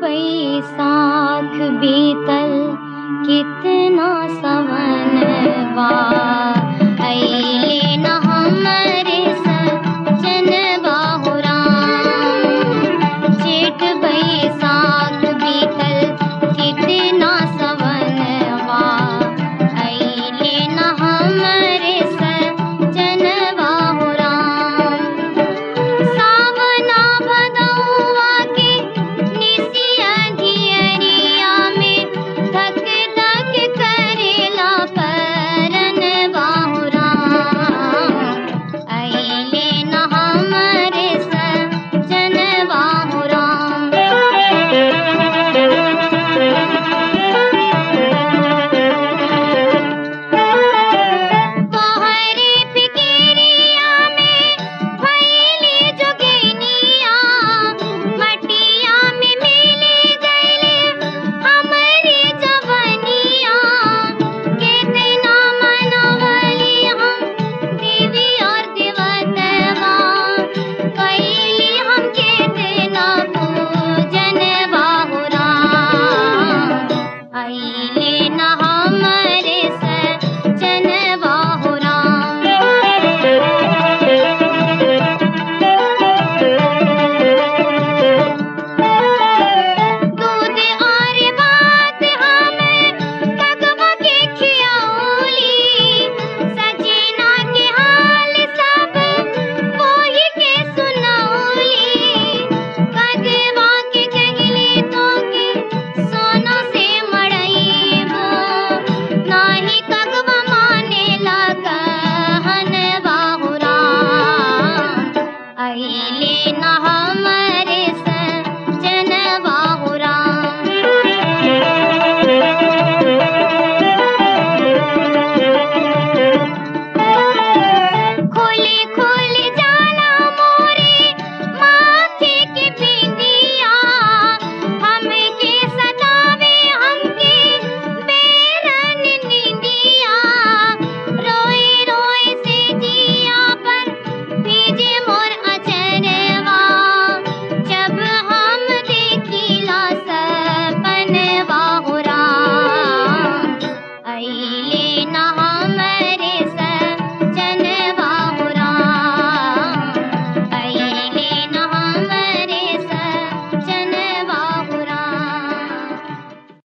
बैसाख बीतल कितना सवनवा, अइले न हमरे सजनवा हो राम। जेठ बैसाख बीतल कितना सवनवा, अइले न हमरे सजनवा हो राम। सावना भदौआ के निसिया धियरिया में धक धक करेला परनवा हो राम। अइले न हमरे सजनवा हो राम। बहरे फिकिरिया में भइली जोगिनिया, मटिया में मिले गइले हमरी जवनिया। केतना मनवली हम देवी और देवतवा, कइली हम केतना पूजनवा हो राम। अइले न हमरे सजनवा हो राम। दूध और भात हमें भगवा के खियौली, सजना के हाल सब कोई के सुनौली। कगवा के कहली तो के सोना से मड़इबो, नाही कगवा मानेला कहनवा हो राम। अइले न हमरे